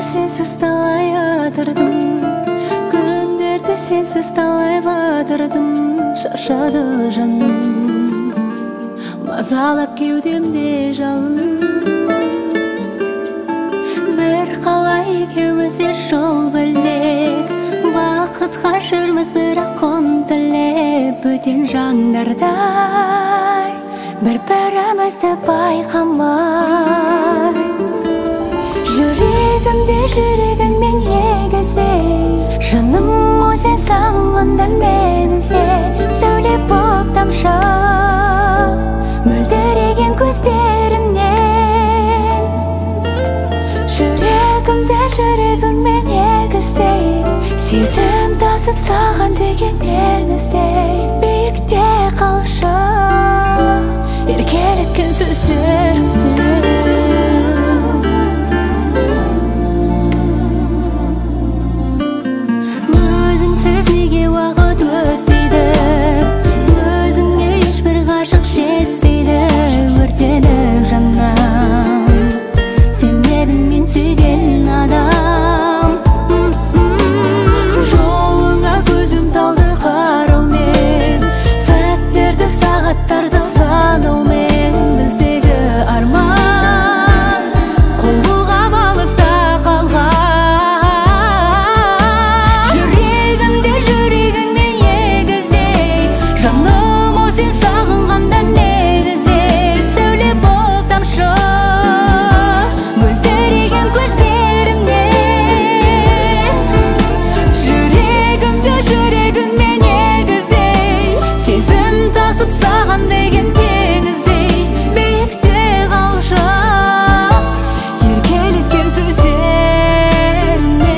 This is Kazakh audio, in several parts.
sensiz талай атырдым, күндерді sensiz талай батырдым. Шаршады жаным, мазалап кеудемде жалын. Бір қалай екеумізде жол бөлек, бақытқа жүрміз бірақ құн тілеп. Бөтен жандардай бір-бірімізді байқамай, жүрегімде жүрегіңмен егізей, жаным өзен сағынғанда мен ізде. Сәуле боп тамшы мөлдіреген көздерімнен, жүрегімде жүрегіңмен егіздей, сезім тасып саған деген теңіздей. Биікте қалшы еркелеткен сөздерімнен. Өзіңсіз неге уақыт өтпейді, өзіңе ешбір ғашық жетпейді. Өртеніп жанам, сенбедім мен сүйген адам. Жолыңа көзім талды қараумен, сәттерді сағаттарды санаумен. Біздегі арман қол бұлғап алыста қалған, жүрегімде жүрегіңмен егіздей, жаным өзен сағынғанда мен ізде. Сәуле боп тамшы мөлдіреген көздерімнен, жүрегімде жүрегіңмен егіздей, сезім тасып саған деген теңіздей. Биікте қалшы еркелеткен сөздерімнен.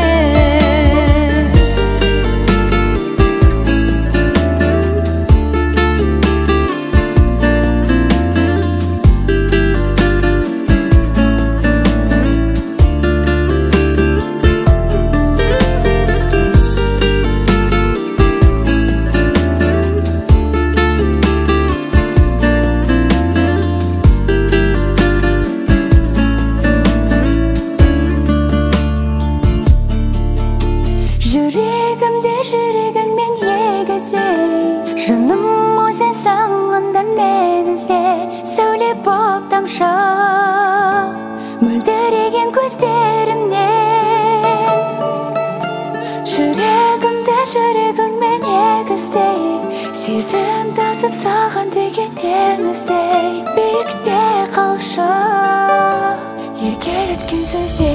Жүрегімде жүрегіңмен егіздей, жаным өзен сағынғанда мен ізде. Сәуле боп тамшы мөлдіреген көздерімнен, жүрегімде жүрегіңмен егіздей, сезім тасып саған деген теңіздей. Биікте қалшы еркелеткен сөздер.